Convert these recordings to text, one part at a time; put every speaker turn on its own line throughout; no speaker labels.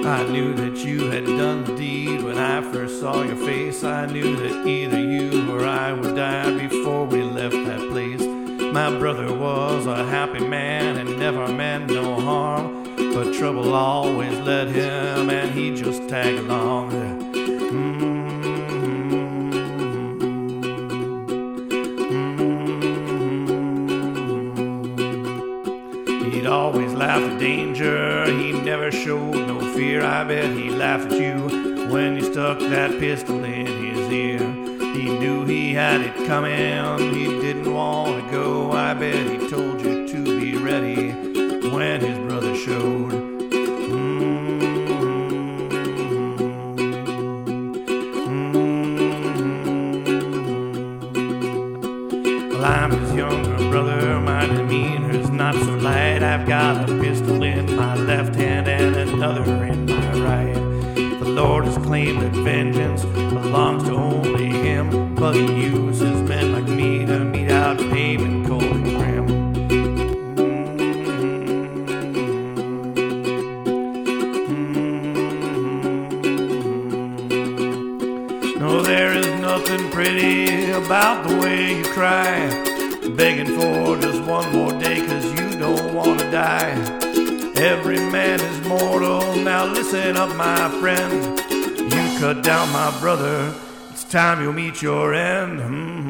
I knew that you had done the deed. When I first saw your face, I knew that either you or I would die before we left that place. My brother was a happy man and never meant no harm, but trouble always led him and he just tagged along. He'd always laugh at danger, he never showed no fear. I bet he laughed at you when you stuck that pistol in his ear. He knew he had it coming, he didn't want to go. I bet he told you to be ready when his brother showed. Well, I'm his younger brother, my demeanor's not so light. I've got a pistol in my left hand and another in my right. The Lord has claimed that vengeance belongs to only him, but he uses men like me to mete out payment cold and grim. No, there is nothing pretty about the way you cry, begging for just one more day 'cause you don't want to die. Every man is mortal, now listen up my friend. You cut down my brother, it's time you'll meet your end.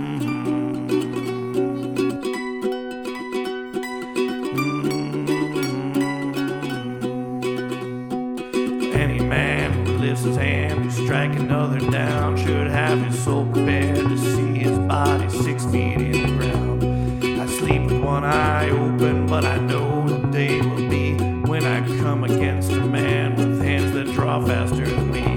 Any man who lifts his hand to strike another down should have his soul prepared to see his body 6 feet in the ground. I sleep with one eye open, but I know the day will be when I come against a man with hands that draw faster than me.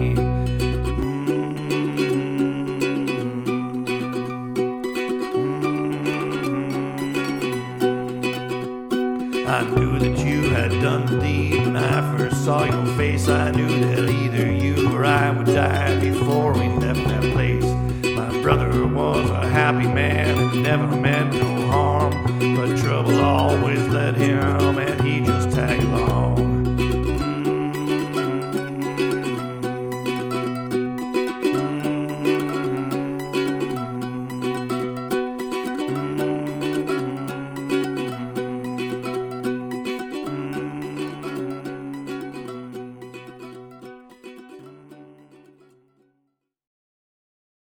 I knew that you had done the deed. When I first saw your face, I knew that either you or I would die before we left that place. My brother was a happy man and never meant no harm, but trouble always led him and